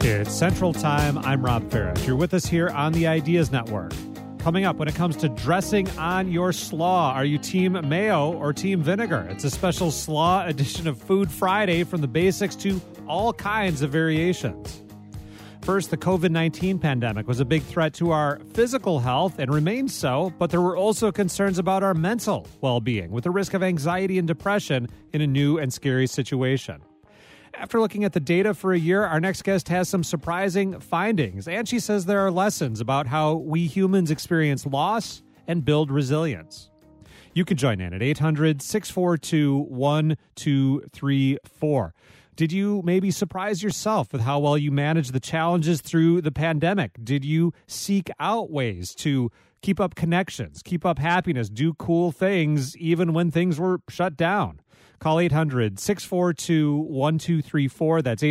It's Central Time. I'm Rob Farah. You're with us here on the Ideas Network. Coming up, when it comes to dressing on your slaw, are you team mayo or team vinegar? It's a special slaw edition of Food Friday, from the basics to all kinds of variations. First, the COVID-19 pandemic was a big threat to our physical health and remains so, but there were also concerns about our mental well-being, with the risk of anxiety and depression in a new and scary situation. After looking at the data for a year, our next guest has some surprising findings, and she says there are lessons about how we humans experience loss and build resilience. You can join in at 800-642-1234. Did you maybe surprise yourself with how well you managed the challenges through the pandemic? Did you seek out ways to keep up connections, keep up happiness, do cool things even when things were shut down? Call 800-642-1234. That's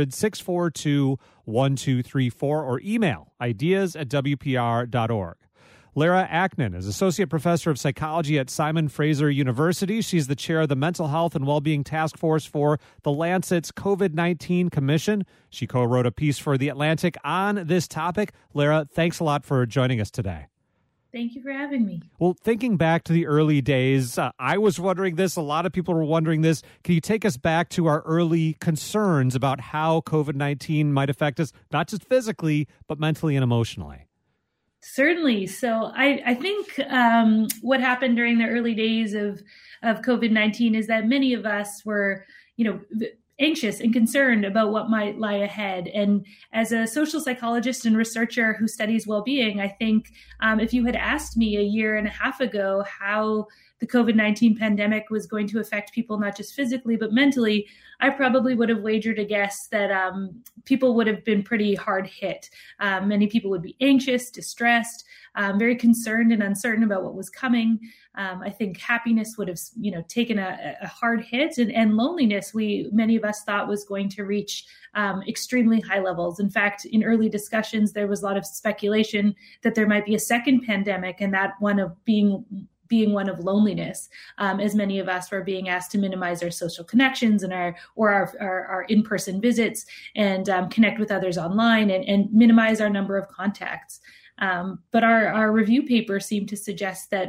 800-642-1234, or email ideas@wpr.org. Lara Aknin is Associate Professor of Psychology at Simon Fraser University. She's the chair of the Mental Health and Wellbeing Task Force for The Lancet's COVID-19 Commission. She co-wrote a piece for The Atlantic on this topic. Lara, thanks a lot for joining us today. Thank you for having me. Well, thinking back to the early days, I was wondering this. A lot of people were wondering this. Can you take us back to our early concerns about how COVID-19 might affect us, not just physically, but mentally and emotionally? Certainly. So I think what happened during the early days of COVID-19 is that many of us were, anxious and concerned about what might lie ahead. And as a social psychologist and researcher who studies well-being, I think if you had asked me a year and a half ago how the COVID-19 pandemic was going to affect people, not just physically, but mentally, I probably would have wagered a guess that people would have been pretty hard hit. Many people would be anxious, distressed, very concerned and uncertain about what was coming. I think happiness would have, taken a hard hit, and loneliness, many of us thought was going to reach extremely high levels. In fact, in early discussions, there was a lot of speculation that there might be a second pandemic, and that one of being one of loneliness, as many of us were being asked to minimize our social connections and our in-person visits, and connect with others online, and minimize our number of contacts. But our review paper seemed to suggest that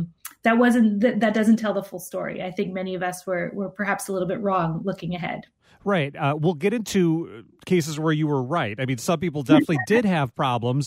that doesn't tell the full story. I think many of us were perhaps a little bit wrong looking ahead. Right. We'll get into cases where you were right. I mean, some people definitely did have problems,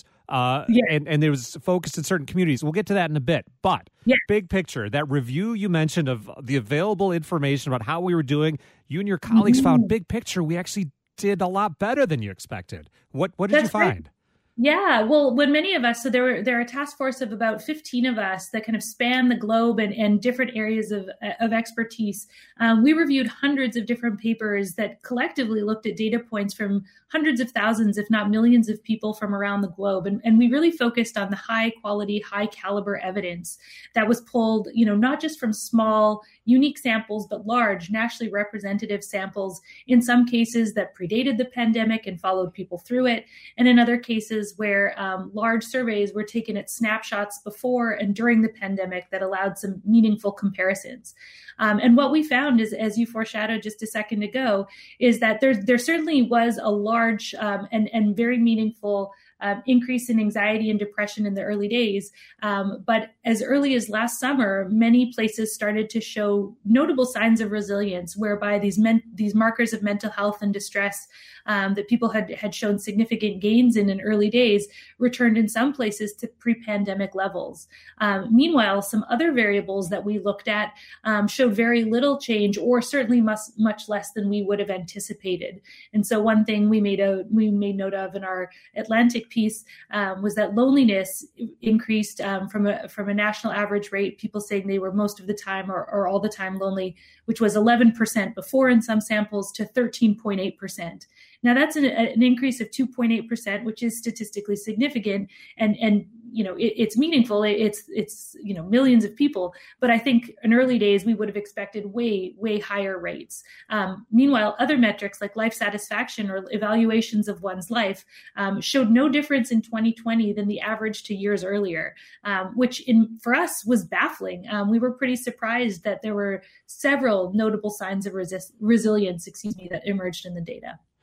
and there was focused in certain communities. We'll get to that in a bit. But big picture, that review you mentioned of the available information about how we were doing, you and your colleagues found big picture, we actually did a lot better than you expected. What did you find? Right. Yeah, well, when many of us, so there are a task force of about 15 of us that kind of span the globe and different areas of expertise. We reviewed hundreds of different papers that collectively looked at data points from hundreds of thousands, if not millions of people from around the globe. And we really focused on the high quality, high caliber evidence that was pulled, not just from small, unique samples, but large, nationally representative samples, in some cases that predated the pandemic and followed people through it, and in other cases where large surveys were taken at snapshots before and during the pandemic that allowed some meaningful comparisons. And what we found is, as you foreshadowed just a second ago, is that there certainly was a large and very meaningful increase in anxiety and depression in the early days. But as early as last summer, many places started to show notable signs of resilience, whereby these markers of mental health and distress that people had shown significant gains in early days returned in some places to pre-pandemic levels. Meanwhile, some other variables that we looked at showed very little change, or certainly much less than we would have anticipated. And so one thing we made note of in our Atlantic piece was that loneliness increased from a national average rate, people saying they were most of the time or all the time lonely, which was 11% before in some samples, to 13.8%. Now that's an increase of 2.8%, which is statistically significant, and it's meaningful. It's millions of people, but I think in early days we would have expected way higher rates. Meanwhile, other metrics like life satisfaction or evaluations of one's life showed no difference in 2020 than the average to years earlier, which for us was baffling. We were pretty surprised that there were several notable signs of resilience, that emerged in the data.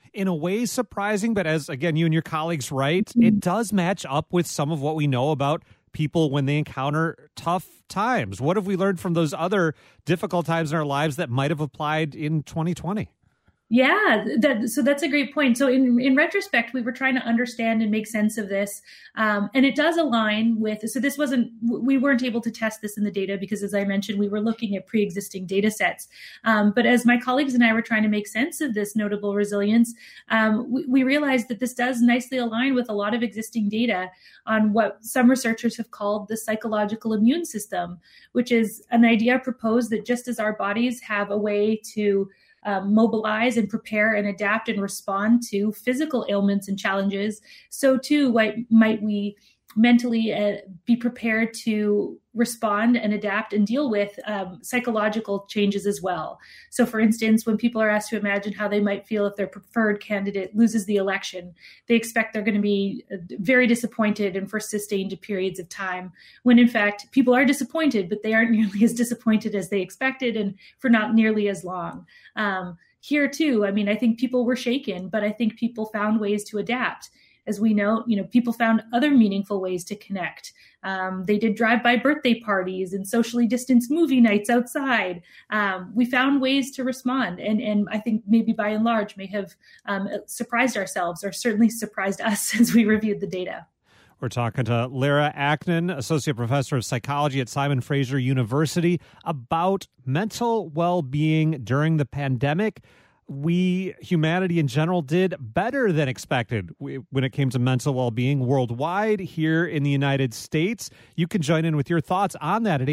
In a way surprising, but as, again, you and your colleagues write, it does match up with some of what we know about people when they encounter tough times. What have we learned from those other difficult times in our lives that might have applied in 2020? Yeah, so that's a great point. So in retrospect, we were trying to understand and make sense of this. And it does align with, so we weren't able to test this in the data because, as I mentioned, we were looking at pre-existing data sets. But as my colleagues and I were trying to make sense of this notable resilience, we realized that this does nicely align with a lot of existing data on what some researchers have called the psychological immune system, which is an idea proposed that just as our bodies have a way to mobilize and prepare and adapt and respond to physical ailments and challenges, so too might we mentally be prepared to respond and adapt and deal with psychological changes as well. So for instance, when people are asked to imagine how they might feel if their preferred candidate loses the election, they expect they're going to be very disappointed and for sustained periods of time, when in fact people are disappointed, but they aren't nearly as disappointed as they expected and for not nearly as long. Here too, I mean, I think people were shaken, but I think people found ways to adapt. As we know, people found other meaningful ways to connect. They did drive-by birthday parties and socially distanced movie nights outside. We found ways to respond, and I think maybe by and large may have surprised ourselves, or certainly surprised us as we reviewed the data. We're talking to Lara Aknin, Associate Professor of Psychology at Simon Fraser University, about mental well-being during the pandemic. Humanity in general, did better than expected when it came to mental well-being worldwide. Here in the United States, you can join in with your thoughts on that at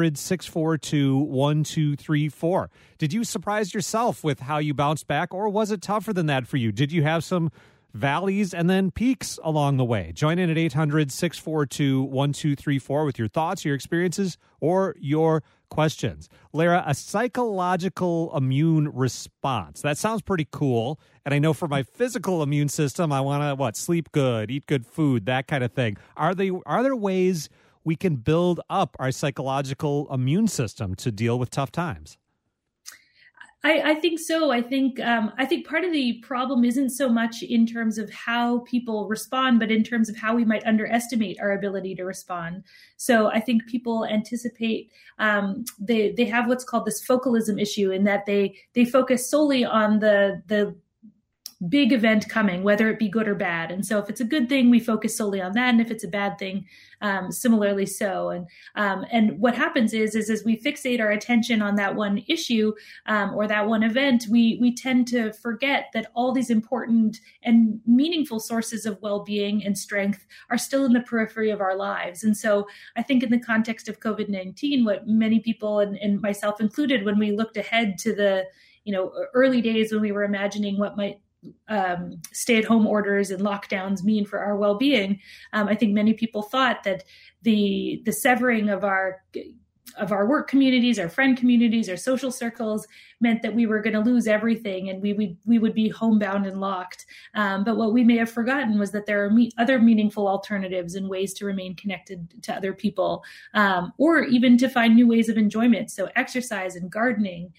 800-642-1234. Did you surprise yourself with how you bounced back, or was it tougher than that for you? Did you have some valleys and then peaks along the way? Join in at 800-642-1234 with your thoughts, your experiences, or your questions. Lara, a psychological immune response. That sounds pretty cool. And I know for my physical immune system, I want to, sleep good, eat good food, that kind of thing. Are there ways we can build up our psychological immune system to deal with tough times? I think so. I think part of the problem isn't so much in terms of how people respond, but in terms of how we might underestimate our ability to respond. So I think people anticipate they have what's called this focalism issue, in that they focus solely on the big event coming, whether it be good or bad. And so if it's a good thing, we focus solely on that. And if it's a bad thing, similarly so. And what happens is as we fixate our attention on that one issue or that one event, we tend to forget that all these important and meaningful sources of well-being and strength are still in the periphery of our lives. And so I think in the context of COVID-19, what many people and myself included, when we looked ahead to the early days when we were imagining what might stay-at-home orders and lockdowns mean for our well-being, I think many people thought that the severing of our work communities, our friend communities, our social circles meant that we were going to lose everything and we would be homebound and locked. But what we may have forgotten was that there are other meaningful alternatives and ways to remain connected to other people, or even to find new ways of enjoyment. So exercise and gardening,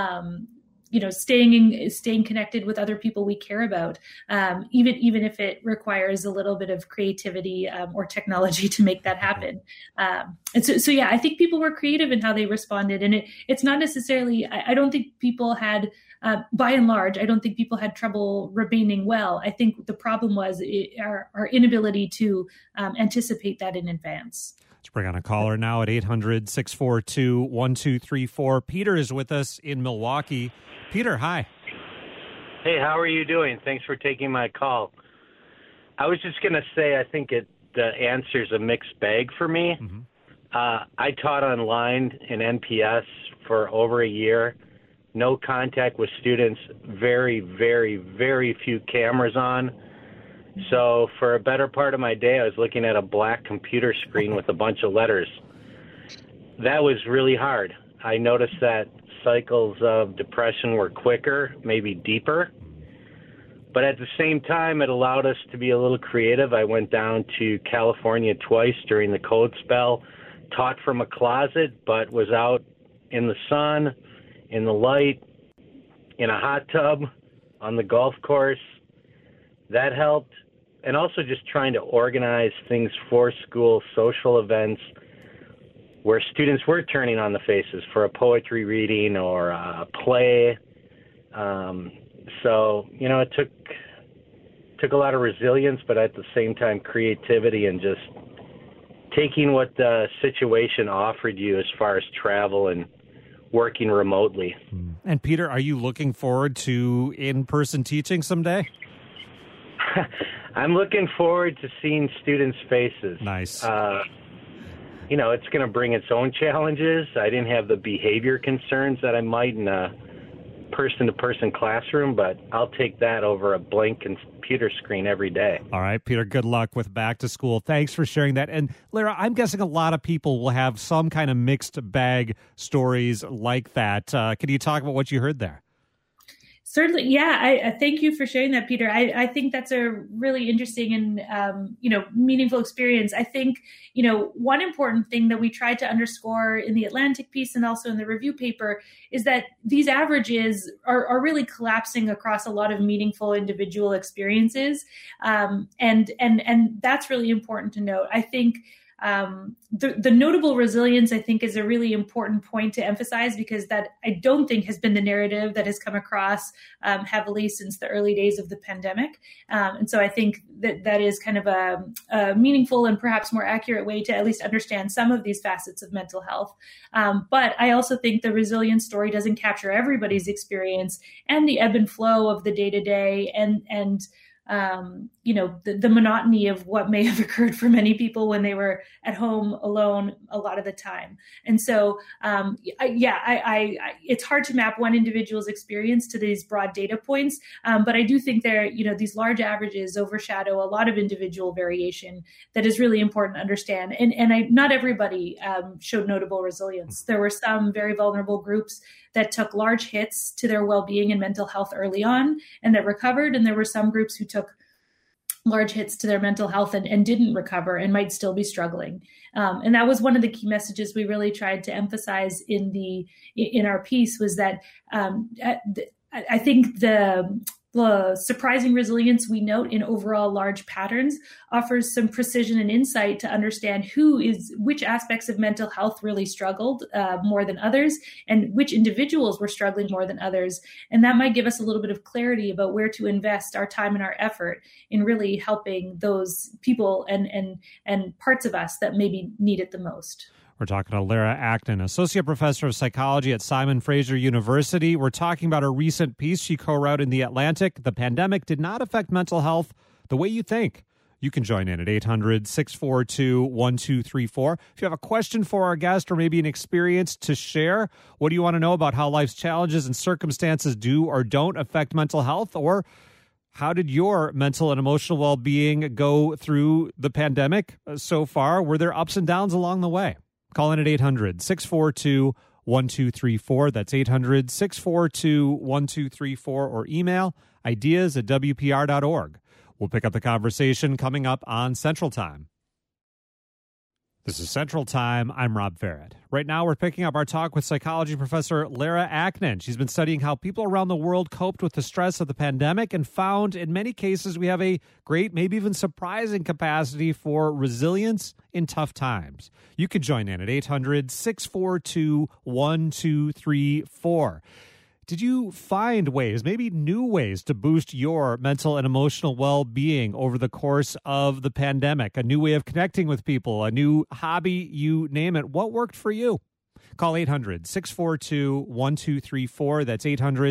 staying connected with other people we care about, even if it requires a little bit of creativity or technology to make that happen. And so yeah, I think people were creative in how they responded, and it's not necessarily. I don't think people had. By and large, I don't think people had trouble remaining well. I think the problem was our inability to anticipate that in advance. Let's bring on a caller now at 800-642-1234. Peter is with us in Milwaukee. Peter, hi. Hey, how are you doing? Thanks for taking my call. I was just going to say I think the answer's a mixed bag for me. Mm-hmm. I taught online in NPS for over a year. No contact with students, very, very, very few cameras on. So for a better part of my day, I was looking at a black computer screen with a bunch of letters. That was really hard. I noticed that cycles of depression were quicker, maybe deeper. But at the same time, it allowed us to be a little creative. I went down to California twice during the cold spell, taught from a closet, but was out in the sun, in the light, in a hot tub, on the golf course. That helped. And also just trying to organize things for school, social events where students were turning on the faces for a poetry reading or a play. So, it took a lot of resilience, but at the same time, creativity and just taking what the situation offered you as far as travel and working remotely. And Peter, are you looking forward to in-person teaching someday? I'm looking forward to seeing students' faces. Nice. It's going to bring its own challenges. I didn't have the behavior concerns that I might in a person-to-person classroom, but I'll take that over a blank computer screen every day. All right, Peter, good luck with back to school. Thanks for sharing that. And Lara, I'm guessing a lot of people will have some kind of mixed bag stories like that. Can you talk about what you heard there? Certainly. Yeah. I thank you for sharing that, Peter. I think that's a really interesting and, meaningful experience. I think, one important thing that we tried to underscore in the Atlantic piece and also in the review paper is that these averages are really collapsing across a lot of meaningful individual experiences. And that's really important to note. I think, the notable resilience, I think, is a really important point to emphasize because that I don't think has been the narrative that has come across heavily since the early days of the pandemic. And so I think that is kind of a meaningful and perhaps more accurate way to at least understand some of these facets of mental health. But I also think the resilience story doesn't capture everybody's experience and the ebb and flow of the day-to-day and the monotony of what may have occurred for many people when they were at home alone a lot of the time. And so, it's hard to map one individual's experience to these broad data points. But I do think these large averages overshadow a lot of individual variation that is really important to understand. And not everybody showed notable resilience. There were some very vulnerable groups that took large hits to their well-being and mental health early on and that recovered. And there were some groups who took large hits to their mental health and didn't recover and might still be struggling. And that was one of the key messages we really tried to emphasize in our piece was that I think the surprising resilience we note in overall large patterns offers some precision and insight to understand which aspects of mental health really struggled more than others and which individuals were struggling more than others. And that might give us a little bit of clarity about where to invest our time and our effort in really helping those people and parts of us that maybe need it the most. We're talking to Lara Acton, Associate Professor of Psychology at Simon Fraser University. We're talking about a recent piece she co-wrote in The Atlantic. The pandemic did not affect mental health the way you think. You can join in at 800-642-1234. If you have a question for our guest or maybe an experience to share, what do you want to know about how life's challenges and circumstances do or don't affect mental health? Or how did your mental and emotional well-being go through the pandemic so far? Were there ups and downs along the way? Call in at 800-642-1234. That's 800-642-1234 or email ideas@wpr.org. We'll pick up the conversation coming up on Central Time. This is Central Time. I'm Rob Farrett. Right now, we're picking up our talk with psychology professor Lara Acton. She's been studying how people around the world coped with the stress of the pandemic and found in many cases we have a great, maybe even surprising capacity for resilience in tough times. You can join in at 800-642-1234. Did you find ways, maybe new ways, to boost your mental and emotional well-being over the course of the pandemic? A new way of connecting with people, a new hobby, you name it. What worked for you? Call 800-642-1234. That's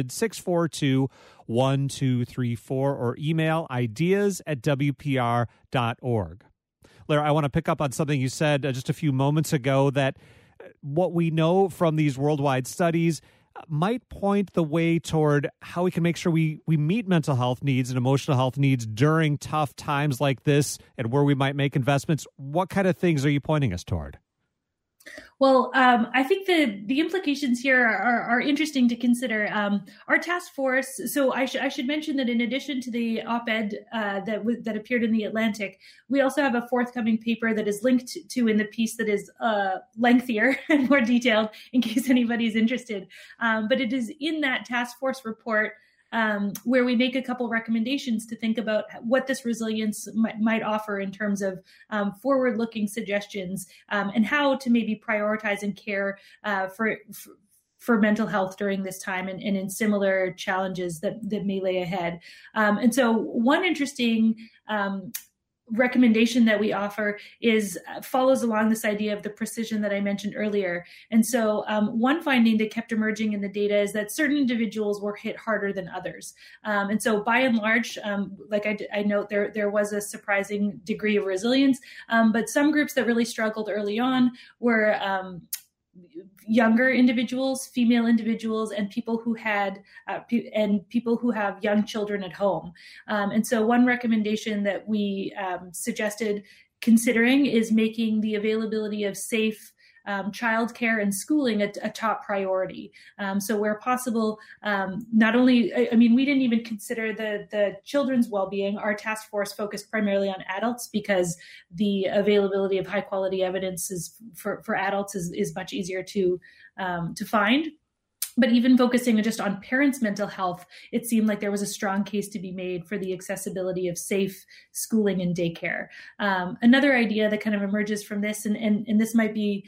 800-642-1234 or email ideas@wpr.org. Lara, I want to pick up on something you said just a few moments ago, that what we know from these worldwide studies might point the way toward how we can make sure we meet mental health needs and emotional health needs during tough times like this, and where we might make investments. What kind of things are you pointing us toward? Well, I think the implications here are interesting to consider. Our task force. So I should mention that in addition to the op-ed that appeared in The Atlantic, we also have a forthcoming paper that is linked to in the piece that is lengthier and more detailed in case anybody's interested. But it is in that task force report where we make a couple recommendations to think about what this resilience might offer in terms of forward-looking suggestions and how to maybe prioritize and care for mental health during this time and in similar challenges that may lay ahead. And so one interesting recommendation that we offer follows along this idea of the precision that I mentioned earlier. And so one finding that kept emerging in the data is that certain individuals were hit harder than others. And so by and large, like I note, there was a surprising degree of resilience, but some groups that really struggled early on were younger individuals, female individuals, and people who have young children at home. And so one recommendation that we suggested considering is making the availability of safe childcare and schooling a top priority. So where possible, not only, we didn't even consider the children's well-being. Our task force focused primarily on adults because the availability of high quality evidence for adults is much easier to find. But even focusing just on parents' mental health, it seemed like there was a strong case to be made for the accessibility of safe schooling and daycare. Another idea that kind of emerges from this, and this might be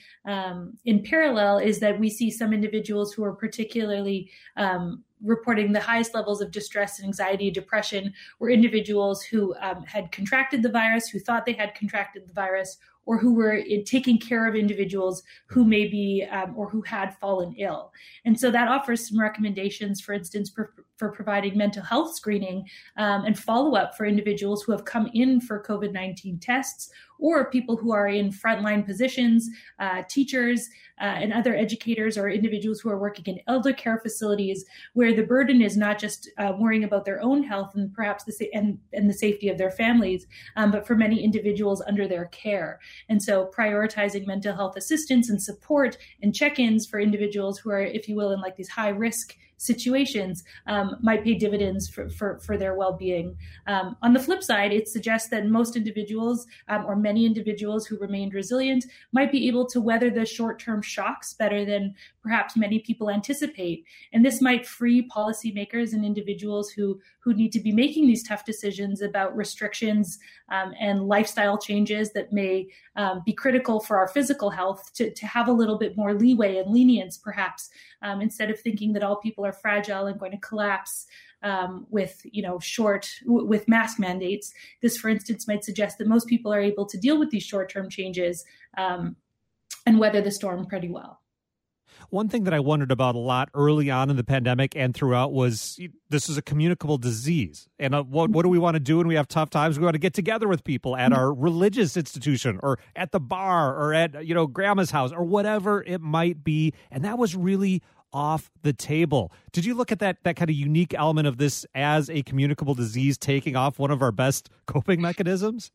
in parallel, is that we see some individuals who are particularly reporting the highest levels of distress and anxiety, depression, were individuals who had contracted the virus, who thought they had contracted the virus, or who were taking care of individuals who may be or who had fallen ill. And so that offers some recommendations, for instance, for providing mental health screening and follow-up for individuals who have come in for COVID-19 tests, or people who are in frontline positions, teachers and other educators, or individuals who are working in elder care facilities, where the burden is not just worrying about their own health and perhaps the safety of their families, but for many individuals under their care. And so prioritizing mental health assistance and support and check-ins for individuals who are, if you will, in like these high-risk situations might pay dividends for their well-being. On the flip side, it suggests that most individuals or many individuals who remained resilient might be able to weather the short-term shocks better than perhaps many people anticipate. And this might free policymakers and individuals who need to be making these tough decisions about restrictions and lifestyle changes that may be critical for our physical health to have a little bit more leeway and lenience, perhaps, instead of thinking that all people are fragile and going to collapse with mask mandates. This, for instance, might suggest that most people are able to deal with these short-term changes and weather the storm pretty well. One thing that I wondered about a lot early on in the pandemic and throughout was this is a communicable disease. And what do we want to do when we have tough times? We want to get together with people at our religious institution or at the bar or at, grandma's house or whatever it might be. And that was really off the table. Did you look at that kind of unique element of this as a communicable disease taking off one of our best coping mechanisms?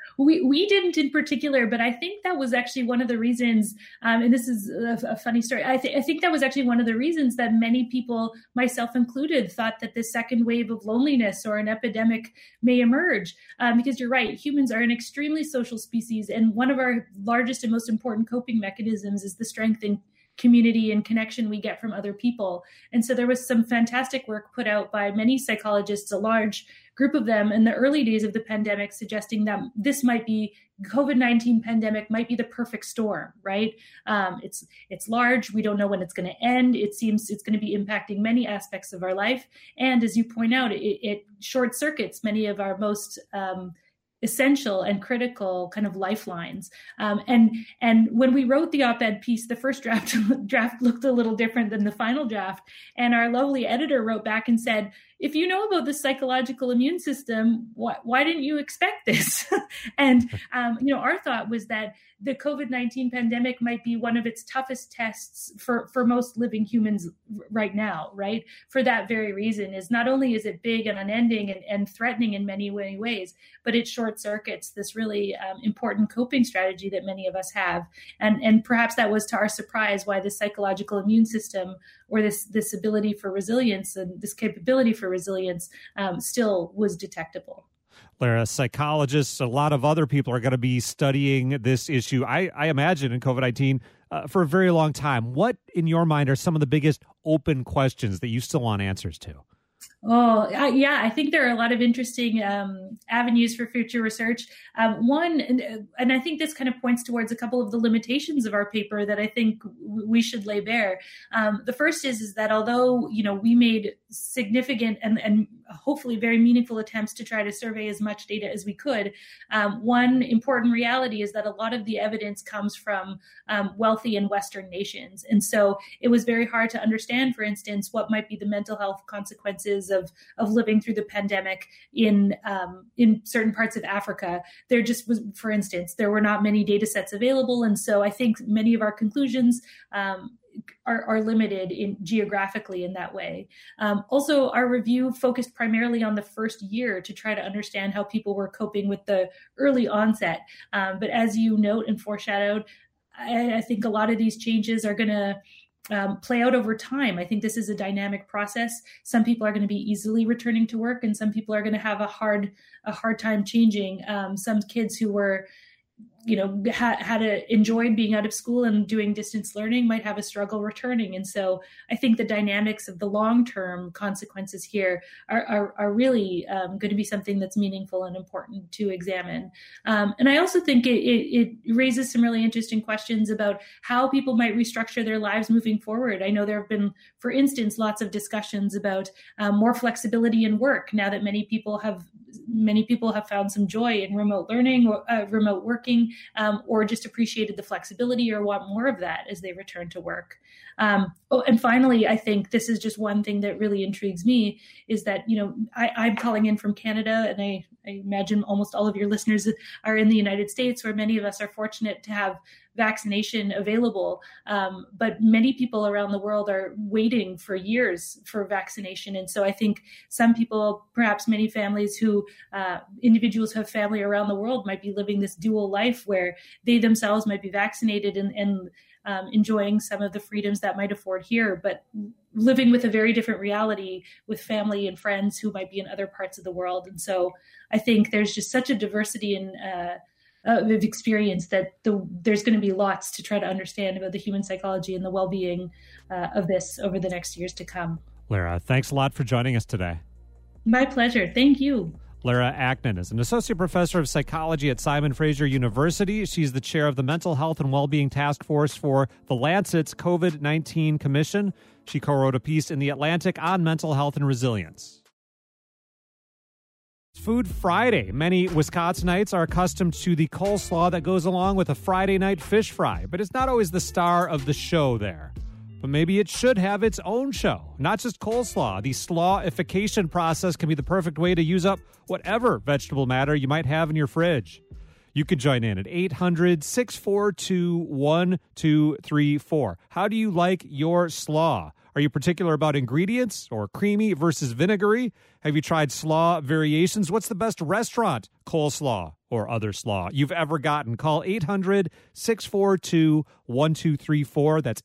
We didn't in particular, but I think that was actually one of the reasons, and this is a funny story, I think that was actually one of the reasons that many people, myself included, thought that this second wave of loneliness or an epidemic may emerge. Because you're right, humans are an extremely social species, and one of our largest and most important coping mechanisms is the strength in community and connection we get from other people. And so there was some fantastic work put out by many psychologists, a large group of them in the early days of the pandemic, suggesting that this might be COVID-19 pandemic might be the perfect storm, right? It's large. We don't know when it's going to end. It seems it's going to be impacting many aspects of our life. And as you point out, it short circuits many of our most essential and critical kind of lifelines. And when we wrote the op-ed piece, the first draft looked a little different than the final draft. And our lovely editor wrote back and said, if you know about the psychological immune system, why didn't you expect this? And, our thought was that the COVID-19 pandemic might be one of its toughest tests for most living humans right now, right? For that very reason is not only is it big and unending and threatening in many ways, but it short circuits this really important coping strategy that many of us have. And perhaps that was to our surprise why the psychological immune system or this ability for resilience and this capability for resilience still was detectable. Lara, psychologists, a lot of other people are going to be studying this issue, I imagine, in COVID-19 for a very long time. What, in your mind, are some of the biggest open questions that you still want answers to? I think there are a lot of interesting avenues for future research. One, and I think this kind of points towards a couple of the limitations of our paper that I think we should lay bare. The first is that although, we made significant and hopefully very meaningful attempts to try to survey as much data as we could, one important reality is that a lot of the evidence comes from wealthy and Western nations. And so it was very hard to understand, for instance, what might be the mental health consequences of living through the pandemic in certain parts of Africa. There just was, for instance, there were not many data sets available. And so I think many of our conclusions are limited geographically in that way. Also, our review focused primarily on the first year to try to understand how people were coping with the early onset. But as you note and foreshadowed, I think a lot of these changes are going to play out over time. I think this is a dynamic process. Some people are going to be easily returning to work, and some people are going to have a hard time changing. Some kids who were had enjoyed being out of school and doing distance learning might have a struggle returning. And so I think the dynamics of the long-term consequences here are really going to be something that's meaningful and important to examine. And I also think it raises some really interesting questions about how people might restructure their lives moving forward. I know there have been, for instance, lots of discussions about more flexibility in work now that many people have found some joy in remote learning or remote working, or just appreciated the flexibility or want more of that as they return to work. And finally, I think this is just one thing that really intrigues me is that, I'm calling in from Canada, and I imagine almost all of your listeners are in the United States, where many of us are fortunate to have vaccination available. But many people around the world are waiting for years for vaccination. And so I think some people, perhaps many families individuals who have family around the world might be living this dual life where they themselves might be vaccinated and enjoying some of the freedoms that might afford here, but living with a very different reality with family and friends who might be in other parts of the world. And so I think there's just such a diversity of experience that there's going to be lots to try to understand about the human psychology and the well-being of this over the next years to come. Lara, thanks a lot for joining us today. My pleasure. Thank you. Lara Acton is an associate professor of psychology at Simon Fraser University. She's the chair of the Mental Health and Wellbeing Task Force for The Lancet's COVID-19 Commission. She co-wrote a piece in The Atlantic on mental health and resilience. It's Food Friday. Many Wisconsinites are accustomed to the coleslaw that goes along with a Friday night fish fry, but it's not always the star of the show there. But maybe it should have its own show, not just coleslaw. The slawification process can be the perfect way to use up whatever vegetable matter you might have in your fridge. You could join in at 800-642-1234. How do you like your slaw? Are you particular about ingredients or creamy versus vinegary? Have you tried slaw variations? What's the best restaurant coleslaw or other slaw you've ever gotten? Call 800-642-1234. That's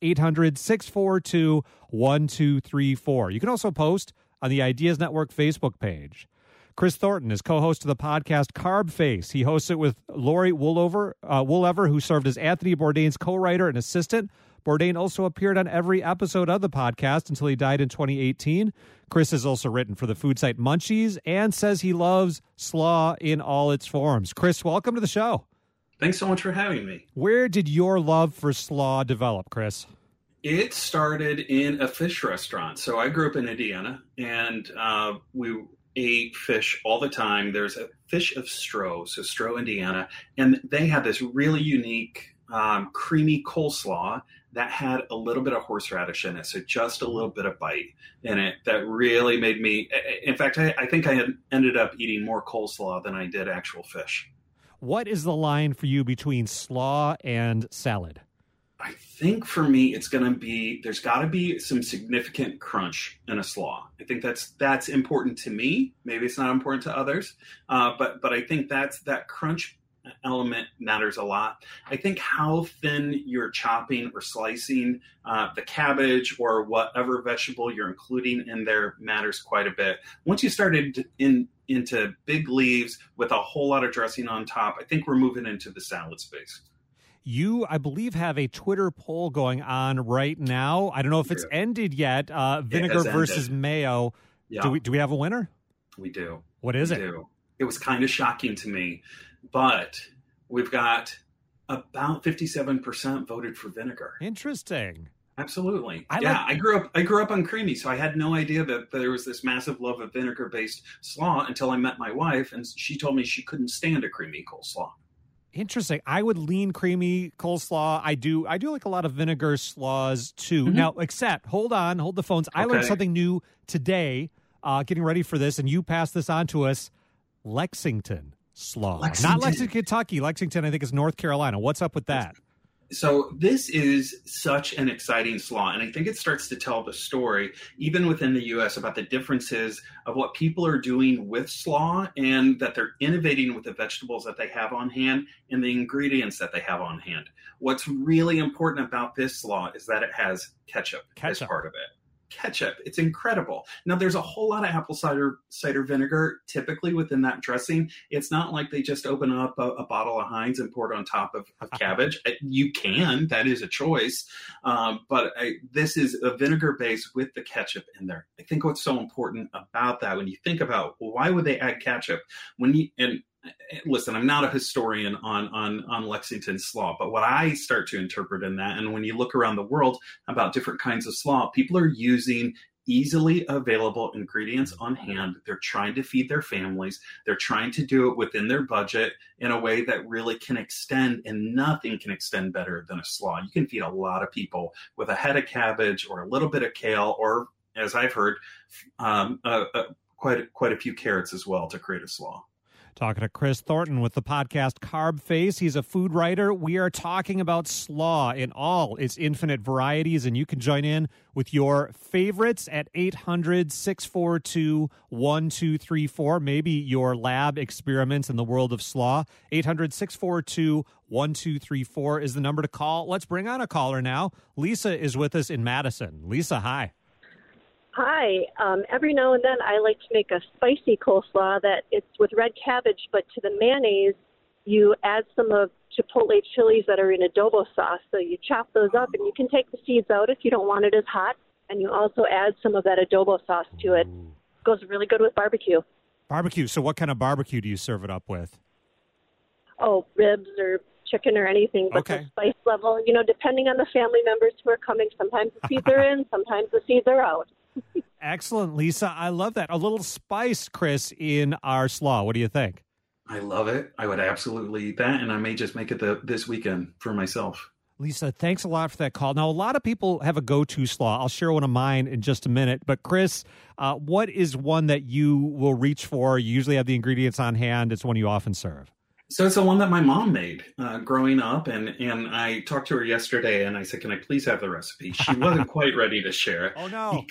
800-642-1234. You can also post on the Ideas Network Facebook page. Chris Thornton is co-host of the podcast Carb Face. He hosts it with Lori Woolever, who served as Anthony Bourdain's co-writer and assistant. Bourdain also appeared on every episode of the podcast until he died in 2018. Chris has also written for the food site Munchies and says he loves slaw in all its forms. Chris, welcome to the show. Thanks so much for having me. Where did your love for slaw develop, Chris? It started in a fish restaurant. So I grew up in Indiana, and we ate fish all the time. There's a Fish of Stroh, so Stroh, Indiana, and they had this really unique creamy coleslaw that had a little bit of horseradish in it, so just a little bit of bite in it that really made me, in fact, I think I had ended up eating more coleslaw than I did actual fish. What is the line for you between slaw and salad? I think for me, it's going to be, there's got to be some significant crunch in a slaw. I think that's important to me. Maybe it's not important to others, but I think that crunch element matters a lot. I think how thin you're chopping or slicing the cabbage or whatever vegetable you're including in there matters quite a bit. Once you started into big leaves with a whole lot of dressing on top, I think we're moving into the salad space. You, I believe, have a Twitter poll going on right now. I don't know if it's ended yet. Vinegar versus mayo. Yeah. Do we have a winner? We do. What is we it? Do. It was kind of shocking to me, but we've got about 57% voted for vinegar. Interesting. Absolutely. I grew up on creamy, so I had no idea that there was this massive love of vinegar-based slaw until I met my wife, and she told me she couldn't stand a creamy coleslaw. Interesting. I would lean creamy coleslaw. I do like a lot of vinegar slaws too. Now, except hold the phones. I learned something new today. Getting ready for this, and you passed this on to us. Lexington slaw, not Lexington, Kentucky. Lexington, I think, is North Carolina. What's up with that? So this is such an exciting slaw, and I think it starts to tell the story, even within the U.S., about the differences of what people are doing with slaw, and that they're innovating with the vegetables that they have on hand and the ingredients that they have on hand. What's really important about this slaw is that it has ketchup as part of it. Ketchup. It's incredible. Now, there's a whole lot of apple cider vinegar typically within that dressing. It's not like they just open up a bottle of Heinz and pour it on top of cabbage. You can. That is a choice. But this is a vinegar base with the ketchup in there. I think what's so important about that, when you think about, well, why would they add ketchup? Listen, I'm not a historian on Lexington slaw, but what I start to interpret in that, and when you look around the world about different kinds of slaw, people are using easily available ingredients on hand. They're trying to feed their families. They're trying to do it within their budget in a way that really can extend, and nothing can extend better than a slaw. You can feed a lot of people with a head of cabbage or a little bit of kale, or, as I've heard, quite a few carrots as well to create a slaw. Talking to Chris Thornton with the podcast Carb Face. He's a food writer. We are talking about slaw in all its infinite varieties, and you can join in with your favorites at 800-642-1234. Maybe your lab experiments in the world of slaw. 800-642-1234 is the number to call. Let's bring on a caller now. Lisa is with us in Madison. Lisa, hi. Hi. Every now and then I like to make a spicy coleslaw that it's with red cabbage, but to the mayonnaise you add some of chipotle chilies that are in adobo sauce. So you chop those up, and you can take the seeds out if you don't want it as hot, and you also add some of that adobo sauce to it. It goes really good with barbecue. Barbecue. So what kind of barbecue do you serve it up with? Oh, ribs or chicken or anything, but the spice level, depending on the family members who are coming, sometimes the seeds are in, sometimes the seeds are out. Excellent, Lisa. I love that. A little spice, Chris, in our slaw. What do you think? I love it. I would absolutely eat that, and I may just make it this weekend for myself. Lisa, thanks a lot for that call. Now, a lot of people have a go-to slaw. I'll share one of mine in just a minute. But, Chris, what is one that you will reach for? You usually have the ingredients on hand. It's one you often serve. So it's the one that my mom made growing up, and I talked to her yesterday, and I said, "Can I please have the recipe?" She wasn't quite ready to share it. Oh no!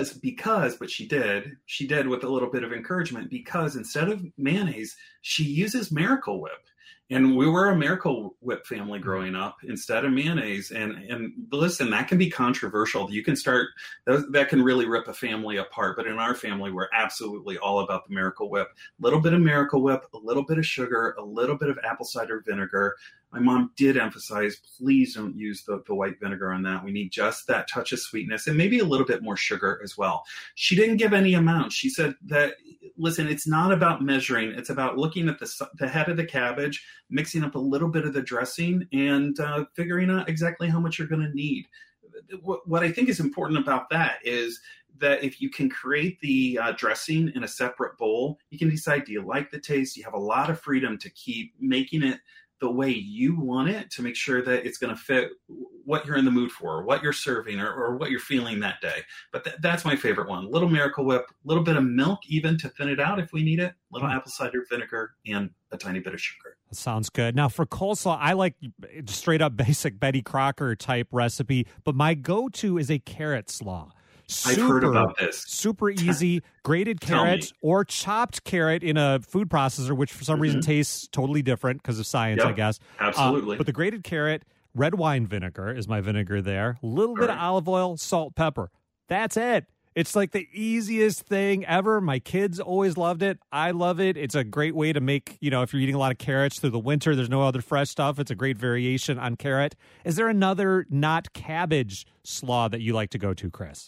But she did with a little bit of encouragement, because instead of mayonnaise, she uses Miracle Whip. And we were a Miracle Whip family growing up instead of mayonnaise. And listen, that can be controversial. You can that can really rip a family apart. But in our family, we're absolutely all about the Miracle Whip. A little bit of Miracle Whip, a little bit of sugar, a little bit of apple cider vinegar. My mom did emphasize, please don't use the white vinegar on that. We need just that touch of sweetness and maybe a little bit more sugar as well. She didn't give any amount. She said that, listen, it's not about measuring. It's about looking at the head of the cabbage, mixing up a little bit of the dressing, and figuring out exactly how much you're going to need. What I think is important about that is that if you can create the dressing in a separate bowl, you can decide, do you like the taste? You have a lot of freedom to keep making it the way you want it, to make sure that it's going to fit what you're in the mood for, what you're serving, or what you're feeling that day. But that's my favorite one. Little Miracle Whip, a little bit of milk even to thin it out if we need it, little apple cider vinegar, and a tiny bit of sugar. That sounds good. Now for coleslaw, I like straight up basic Betty Crocker type recipe, but my go-to is a carrot slaw. I've heard about this. Super easy, grated carrots or chopped carrot in a food processor, which for some reason tastes totally different because of science, I guess. Absolutely. But the grated carrot, red wine vinegar is my vinegar there, a little bit of olive oil, salt, pepper. That's it. It's like the easiest thing ever. My kids always loved it. I love it. It's a great way to make, if you're eating a lot of carrots through the winter, there's no other fresh stuff. It's a great variation on carrot. Is there another not cabbage slaw that you like to go to, Chris?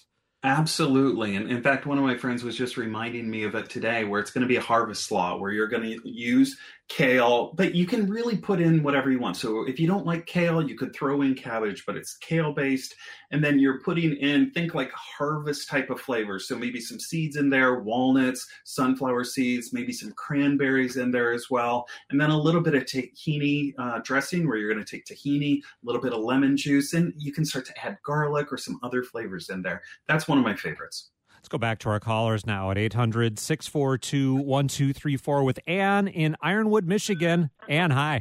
Absolutely. And in fact, one of my friends was just reminding me of it today, where it's going to be a harvest slaw where you're going to use kale, but you can really put in whatever you want. So if you don't like kale, you could throw in cabbage, but it's kale based. And then you're putting in, think like harvest type of flavors. So maybe some seeds in there, walnuts, sunflower seeds, maybe some cranberries in there as well. And then a little bit of tahini dressing, where you're going to take tahini, a little bit of lemon juice, and you can start to add garlic or some other flavors in there. That's one of my favorites. Let's go back to our callers now at 800-642-1234 with Ann in Ironwood, Michigan. Ann, hi.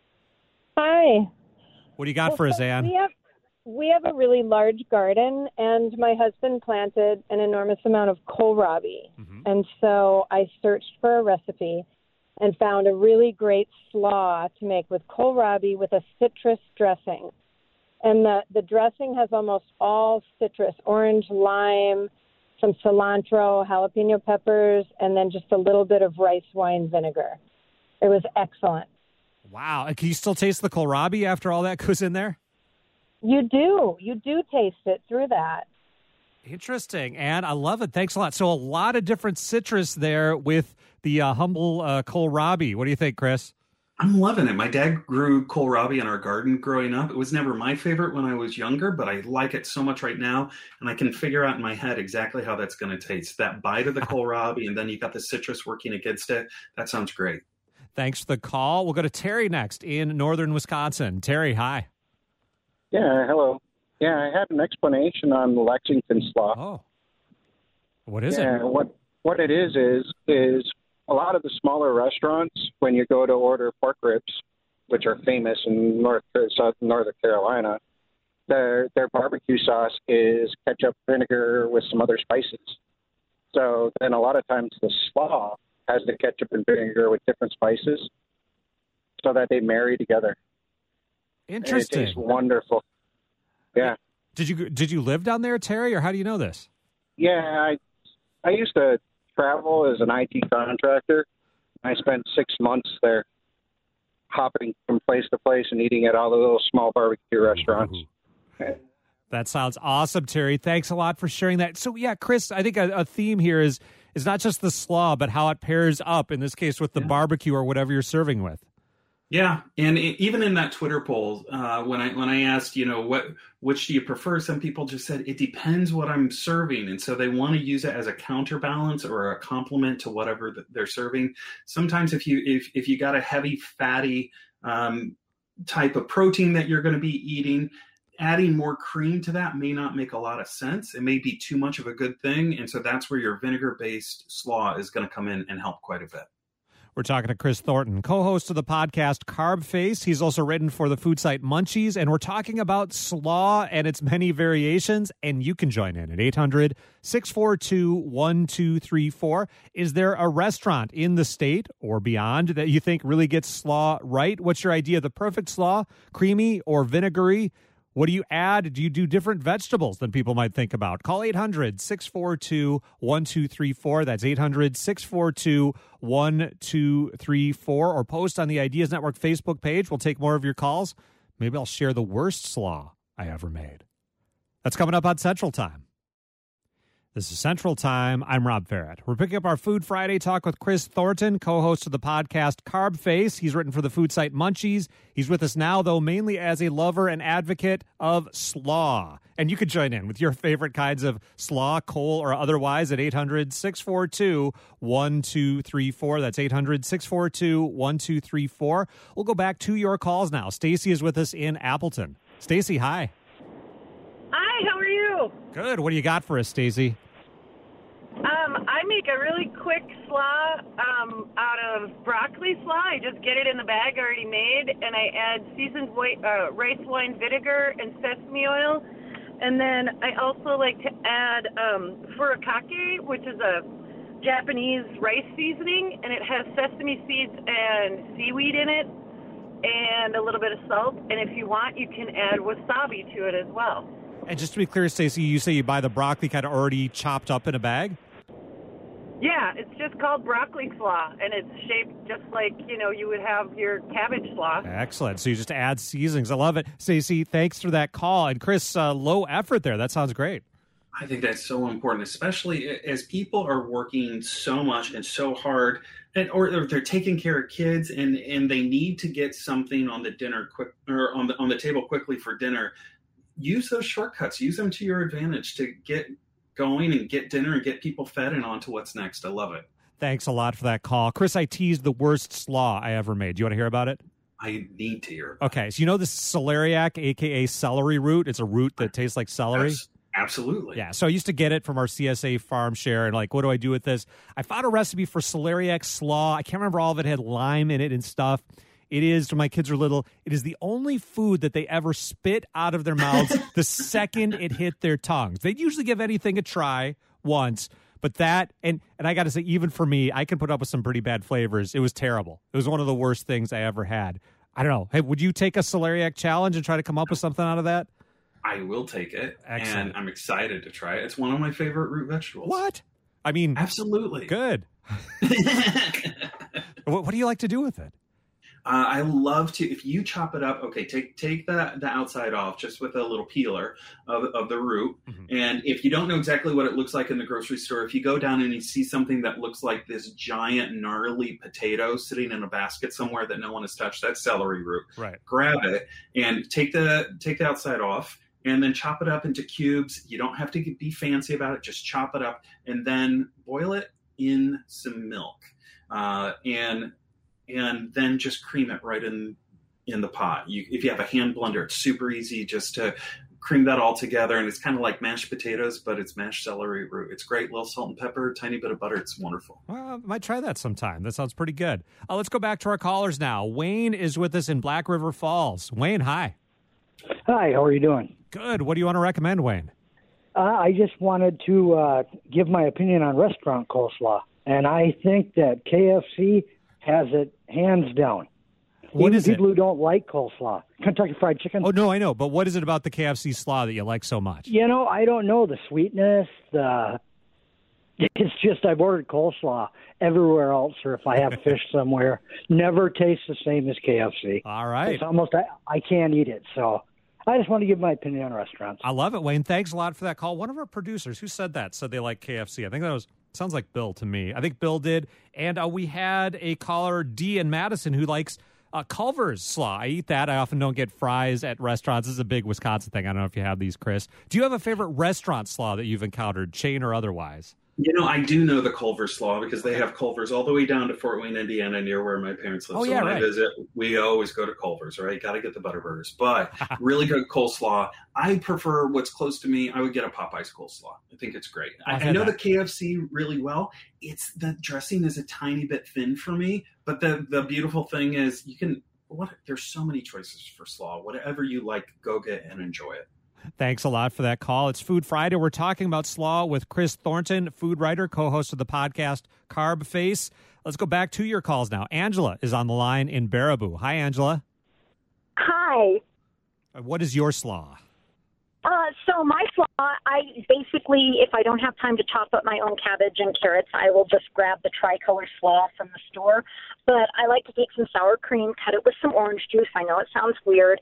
Hi. What do you got for us, Ann? We have a really large garden, and my husband planted an enormous amount of kohlrabi. Mm-hmm. And so I searched for a recipe and found a really great slaw to make with kohlrabi with a citrus dressing. And the dressing has almost all citrus, orange, lime, some cilantro, jalapeno peppers, and then just a little bit of rice wine vinegar. It was excellent. Wow. Can you still taste the kohlrabi after all that goes in there? You do. You do taste it through that. Interesting. And I love it. Thanks a lot. So a lot of different citrus there with the humble kohlrabi. What do you think, Chris? I'm loving it. My dad grew kohlrabi in our garden growing up. It was never my favorite when I was younger, but I like it so much right now, and I can figure out in my head exactly how that's going to taste. That bite of the kohlrabi, and then you got the citrus working against it. That sounds great. Thanks for the call. We'll go to Terry next in northern Wisconsin. Terry, hi. Yeah, hello. Yeah, I had an explanation on Lexington slaw. Oh. What is it? What it is a lot of the smaller restaurants, when you go to order pork ribs, which are famous in Northern Carolina, their barbecue sauce is ketchup, vinegar with some other spices. So then a lot of times the slaw has the ketchup and vinegar with different spices so that they marry together. Interesting. And it tastes wonderful. Yeah. Did you live down there, Terry, or how do you know this? Yeah, I used to travel as an IT contractor. I spent 6 months there hopping from place to place and eating at all the little small barbecue restaurants. That sounds awesome, Terry. Thanks a lot for sharing that. So, yeah, Chris, I think a theme here is not just the slaw, but how it pairs up, in this case, with the barbecue or whatever you're serving with. Yeah, and even in that Twitter poll, when I asked, which do you prefer, some people just said it depends what I'm serving, and so they want to use it as a counterbalance or a complement to whatever they're serving. Sometimes if you got a heavy fatty type of protein that you're going to be eating, adding more cream to that may not make a lot of sense. It may be too much of a good thing, and so that's where your vinegar-based slaw is going to come in and help quite a bit. We're talking to Chris Thornton, co-host of the podcast Carb Face. He's also written for the food site Munchies, and we're talking about slaw and its many variations, and you can join in at 800-642-1234. Is there a restaurant in the state or beyond that you think really gets slaw right? What's your idea of the perfect slaw? Creamy or vinegary? What do you add? Do you do different vegetables than people might think about? Call 800-642-1234. That's 800-642-1234. Or post on the Ideas Network Facebook page. We'll take more of your calls. Maybe I'll share the worst slaw I ever made. That's coming up on Central Time. This is Central Time. I'm Rob Farrett. We're picking up our Food Friday talk with Chris Thornton, co-host of the podcast Carb Face. He's written for the food site Munchies. He's with us now, though, mainly as a lover and advocate of slaw. And you could join in with your favorite kinds of slaw, coal, or otherwise at 800-642-1234. That's 800-642-1234. We'll go back to your calls now. Stacy is with us in Appleton. Stacy, hi. Hi, how are you? Good. What do you got for us, Stacy? I make a really quick slaw out of broccoli slaw. I just get it in the bag already made, and I add seasoned rice wine vinegar and sesame oil. And then I also like to add furikake, which is a Japanese rice seasoning, and it has sesame seeds and seaweed in it and a little bit of salt. And if you want, you can add wasabi to it as well. And just to be clear, Stacey, you say you buy the broccoli kind of already chopped up in a bag? Yeah, it's just called broccoli slaw, and it's shaped just like, you would have your cabbage slaw. Excellent. So you just add seasonings. I love it. Stacey, thanks for that call. And Chris, low effort there. That sounds great. I think that's so important, especially as people are working so much and so hard, or they're taking care of kids, and they need to get something on the dinner quick, or on the table quickly for dinner. Use those shortcuts. Use them to your advantage to get going and get dinner and get people fed and on to what's next. I love it. Thanks a lot for that call. Chris, I teased the worst slaw I ever made. Do you want to hear about it? I need to hear about it. Okay, so you know this celeriac, a.k.a. celery root? It's a root that tastes like celery. Absolutely. Yeah, so I used to get it from our CSA farm share, and like, what do I do with this? I found a recipe for celeriac slaw. I can't remember all of it. Had lime in it and stuff. It is, when my kids are little, it is the only food that they ever spit out of their mouths the second it hit their tongues. They'd usually give anything a try once, but that, and I got to say, even for me, I can put up with some pretty bad flavors. It was terrible. It was one of the worst things I ever had. I don't know. Hey, would you take a celeriac challenge and try to come up with something out of that? I will take it. Excellent. And I'm excited to try it. It's one of my favorite root vegetables. What? I mean, absolutely. Good. What do you like to do with it? I love to, if you chop it up, okay, take the outside off just with a little peeler of the root. Mm-hmm. And if you don't know exactly what it looks like in the grocery store, if you go down and you see something that looks like this giant gnarly potato sitting in a basket somewhere that no one has touched, that's celery root. Right. Grab it and take the outside off and then chop it up into cubes. You don't have to be fancy about it. Just chop it up and then boil it in some milk. And then just cream it right in the pot. If you have a hand blender, it's super easy just to cream that all together. And it's kind of like mashed potatoes, but it's mashed celery root. It's great. Little salt and pepper, tiny bit of butter. It's wonderful. Well, I might try that sometime. That sounds pretty good. Let's go back to our callers now. Wayne is with us in Black River Falls. Wayne, hi. Hi, how are you doing? Good. What do you want to recommend, Wayne? I just wanted to give my opinion on restaurant coleslaw. And I think that KFC has it hands down. What Even is it? People who don't like coleslaw. Kentucky Fried Chicken. Oh, no, I know. But what is it about the KFC slaw that you like so much? You know, I don't know. The sweetness, it's just I've ordered coleslaw everywhere else, or if I have fish somewhere, never tastes the same as KFC. All right. It's almost, I can't eat it. So I just want to give my opinion on restaurants. I love it, Wayne. Thanks a lot for that call. One of our producers, who said they like KFC? I think that was, sounds like Bill to me. I think Bill did. And we had a caller, D in Madison, who likes Culver's slaw. I eat that. I often don't get fries at restaurants. This is a big Wisconsin thing. I don't know if you have these, Chris. Do you have a favorite restaurant slaw that you've encountered, chain or otherwise? You know, I do know the Culver slaw because they have Culver's all the way down to Fort Wayne, Indiana, near where my parents live. Oh, yeah, when right. I visit, we always go to Culver's, right? Got to get the Butterburgers. But really good coleslaw. I prefer what's close to me. I would get a Popeye's coleslaw. I think it's great. I know the KFC really well. The dressing is a tiny bit thin for me. But the beautiful thing is there's so many choices for slaw. Whatever you like, go get and enjoy it. Thanks a lot for that call. It's Food Friday. We're talking about slaw with Chris Thornton, food writer, co-host of the podcast Carb Face. Let's go back to your calls now. Angela is on the line in Baraboo. Hi, Angela. Hi. What is your slaw? So my slaw, I basically, if I don't have time to chop up my own cabbage and carrots, I will just grab the tricolor slaw from the store. But I like to take some sour cream, cut it with some orange juice. I know it sounds weird.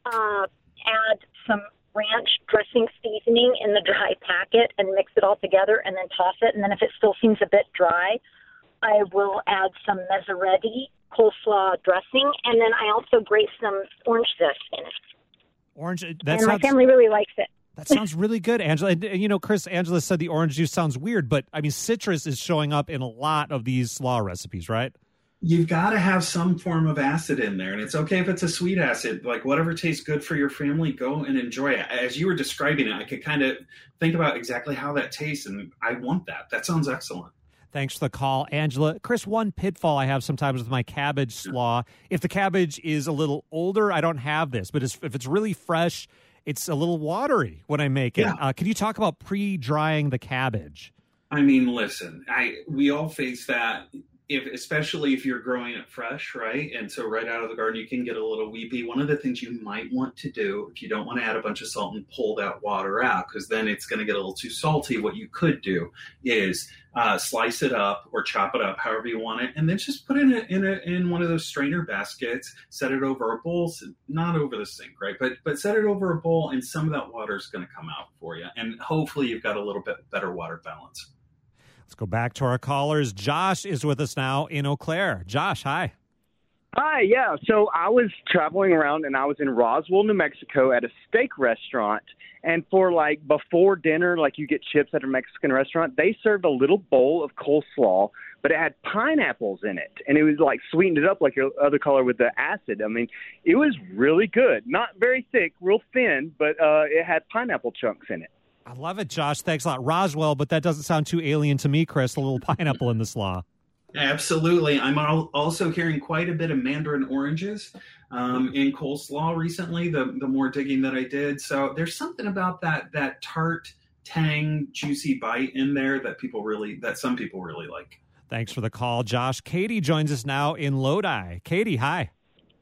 Add some ranch dressing seasoning in the dry packet and mix it all together and then toss it. And then if it still seems a bit dry, I will add some Maserati coleslaw dressing. And then I also grate some orange zest in it. Orange, my family really likes it. That sounds really good, Angela. And, you know, Chris, Angela said the orange juice sounds weird, but I mean, citrus is showing up in a lot of these slaw recipes, right? You've got to have some form of acid in there. And it's okay if it's a sweet acid. Like, whatever tastes good for your family, go and enjoy it. As you were describing it, I could kind of think about exactly how that tastes, and I want that. That sounds excellent. Thanks for the call, Angela. Chris, one pitfall I have sometimes with my cabbage slaw, if the cabbage is a little older, I don't have this. But if it's really fresh, it's a little watery when I make it. Yeah. Can you talk about pre-drying the cabbage? I mean, listen, we all face that. especially if you're growing it fresh, right? And so right out of the garden, you can get a little weepy. One of the things you might want to do, if you don't want to add a bunch of salt and pull that water out, because then it's going to get a little too salty, what you could do is slice it up or chop it up however you want it, and then just put it in one of those strainer baskets, set it over a bowl, not over the sink, right? But set it over a bowl, and some of that water is going to come out for you. And hopefully you've got a little bit better water balance. Let's go back to our callers. Josh is with us now in Eau Claire. Josh, hi. Hi, yeah. So I was traveling around, and I was in Roswell, New Mexico at a steak restaurant. And for, like, before dinner, like you get chips at a Mexican restaurant, they served a little bowl of coleslaw, but it had pineapples in it. And it was, like, sweetened it up like your other color with the acid. I mean, it was really good. Not very thick, real thin, but it had pineapple chunks in it. I love it, Josh. Thanks a lot. Roswell, but that doesn't sound too alien to me, Chris, a little pineapple in the slaw. Absolutely. I'm also carrying quite a bit of mandarin oranges in coleslaw recently, the more digging that I did. So there's something about that tart, tang, juicy bite in there that some people really like. Thanks for the call, Josh. Katie joins us now in Lodi. Katie, hi.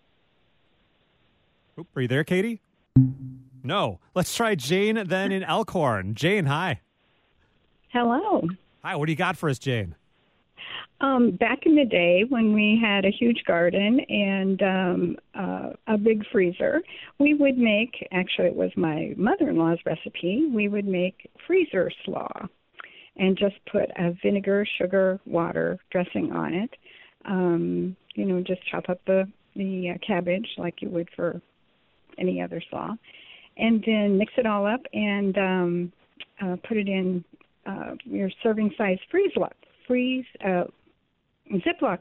Oop, are you there, Katie? No. Let's try Jane then in Elkhorn. Jane, hi. Hello. Hi, what do you got for us, Jane? Back in the day when we had a huge garden and a big freezer, we would make, actually it was my mother-in-law's recipe, we would make freezer slaw and just put a vinegar, sugar, water dressing on it. Just chop up the cabbage like you would for any other slaw. And then mix it all up and put it in your serving size Ziploc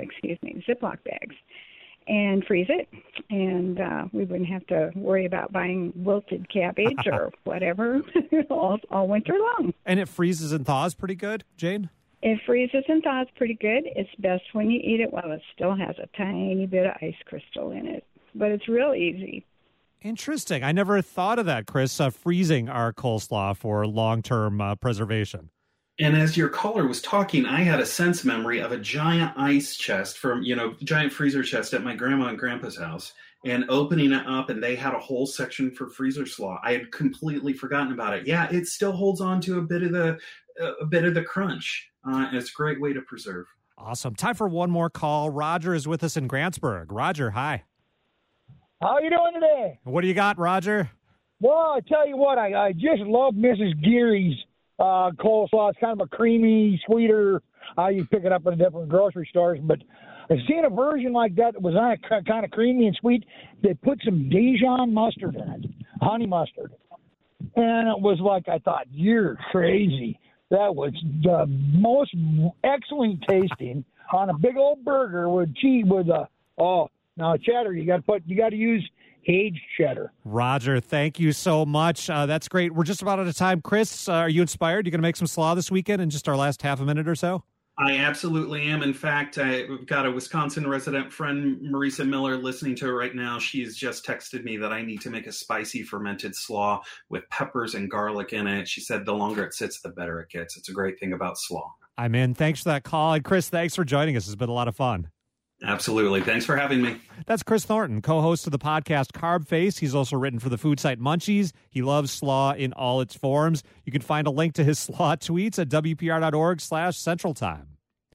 bags, and freeze it. And we wouldn't have to worry about buying wilted cabbage or whatever all winter long. And it freezes and thaws pretty good, Jane? It freezes and thaws pretty good. It's best when you eat it while it still has a tiny bit of ice crystal in it. But it's real easy. Interesting. I never thought of that, Chris, freezing our coleslaw for long-term preservation. And as your caller was talking, I had a sense memory of a giant ice chest giant freezer chest at my grandma and grandpa's house, and opening it up, and they had a whole section for freezer slaw. I had completely forgotten about it. Yeah, it still holds on to a bit of the crunch. And it's a great way to preserve. Awesome. Time for one more call. Roger is with us in Grantsburg. Roger, hi. How you doing today? What do you got, Roger? Well, I tell you what, I just love Mrs. Geary's coleslaw. It's kind of a creamy, sweeter. You pick it up at different grocery stores, but I've seen a version like that was kind of creamy and sweet. They put some Dijon mustard in it, honey mustard, and it was like, I thought, you're crazy. That was the most excellent tasting on a big old burger with cheese now cheddar. You got to use aged cheddar. Roger, thank you so much. That's great. We're just about out of time. Chris, are you inspired? You going to make some slaw this weekend in just our last half a minute or so? I absolutely am. In fact, I've got a Wisconsin resident friend, Marisa Miller, listening to it right now. She's just texted me that I need to make a spicy fermented slaw with peppers and garlic in it. She said the longer it sits, the better it gets. It's a great thing about slaw. I'm in. Thanks for that call. And Chris, thanks for joining us. It's been a lot of fun. Absolutely. Thanks for having me. That's Chris Thornton, co-host of the podcast Carb Face. He's also written for the food site Munchies. He loves slaw in all its forms. You can find a link to his slaw tweets at WPR.org/Central Time.